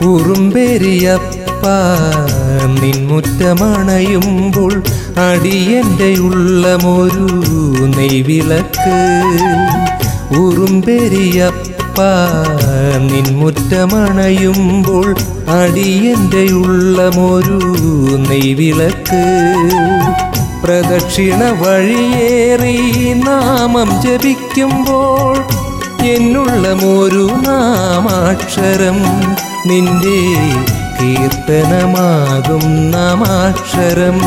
ഉറുമ്പേരിയപ്പ നിൻമുറ്റമണയുമ്പോൾ അടിയൻ്റെ ഉള്ളമൊരു നെയ്വിളക്ക്. ഉറുമ്പേരിയപ്പ നിൻമുറ്റമണയുമ്പോൾ അടിയൻ്റെ ഉള്ളമൊരു നെയ്വിളക്ക്. പ്രദക്ഷിണ വഴിയേറി നാമം ജപിക്കുമ്പോൾ എന്നുള്ളമൊരു നാമാക്ഷരം നിന്റെ കീർത്തനമാകും നാമാക്ഷരം.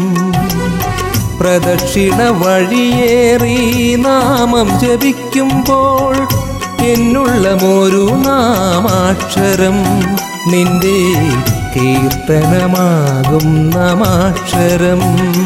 പ്രദക്ഷിണ വഴിയേറി നാമം ജപിക്കുമ്പോൾ എന്നുള്ളമൊരു നാമാക്ഷരം നിന്റെ കീർത്തനമാകും നാമാക്ഷരം.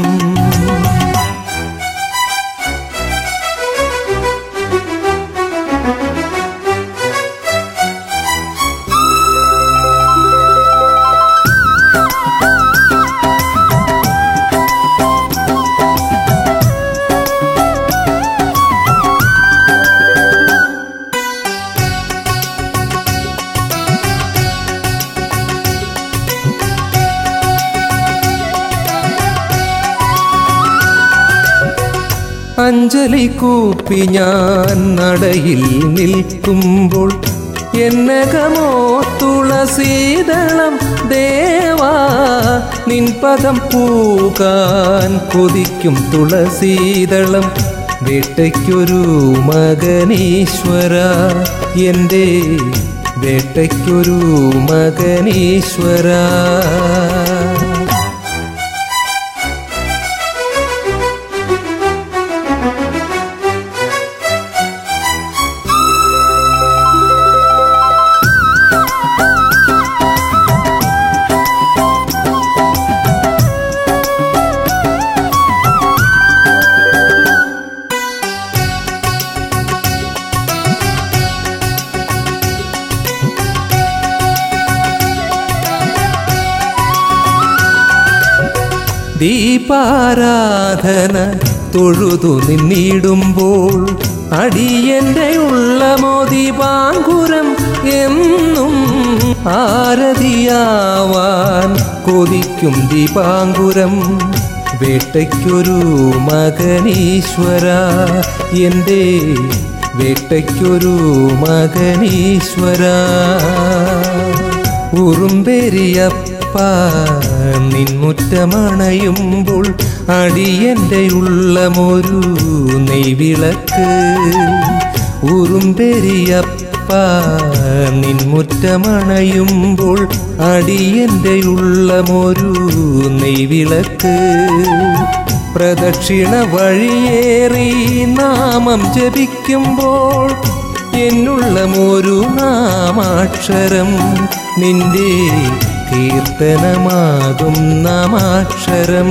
അഞ്ജലി കൂപ്പി ഞാൻ നടയിൽ നിൽക്കുമ്പോൾ എന്നകമോ തുളസീദളം ദേവാ നിൻ പദം പൂകാൻ കൊതിക്കും തുളസീദളം. വേട്ടയ്ക്കൊരു മകനീശ്വര എൻ്റെ വേട്ടയ്ക്കൊരു മകനീശ്വര. ദീപാരാധന തൊഴുതു നിന്നിടുമ്പോൾ അടിയൻ്റെ ഉള്ളമോദീപാങ്കുരം എന്നും ആരതിയാവാൻ കൊതിക്കും ദീപാങ്കുരം. വേട്ടയ്ക്കൊരു മകനീശ്വര എൻ്റെ വേട്ടയ്ക്കൊരു മകനീശ്വര. ഉറുമ്പേരിയപ്പ നിൻമുറ്റമണയുമ്പോൾ അടിയൻ്റെ ഉള്ളമൊരു നെയ്വിളക്ക്. ഉറുമ്പേരിയപ്പ നിൻമുറ്റമണയുമ്പോൾ അടിയൻ്റെ ഉള്ളമൊരു നെയ്വിളക്ക്. പ്രദക്ഷിണ വഴിയേറി നാമം ജപിക്കുമ്പോൾ എന്നുള്ളമൊരു നാമാക്ഷരം നിന്റെ കീർത്തനമാകും നാമാക്ഷരം.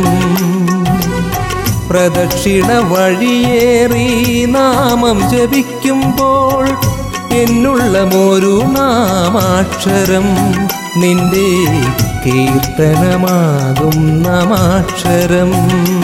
പ്രദക്ഷിണ വഴിയേറി നാമം ജപിക്കുമ്പോൾ എന്നുള്ളമൊരു നാമാക്ഷരം നിന്റെ കീർത്തനമാകും നാമാക്ഷരം.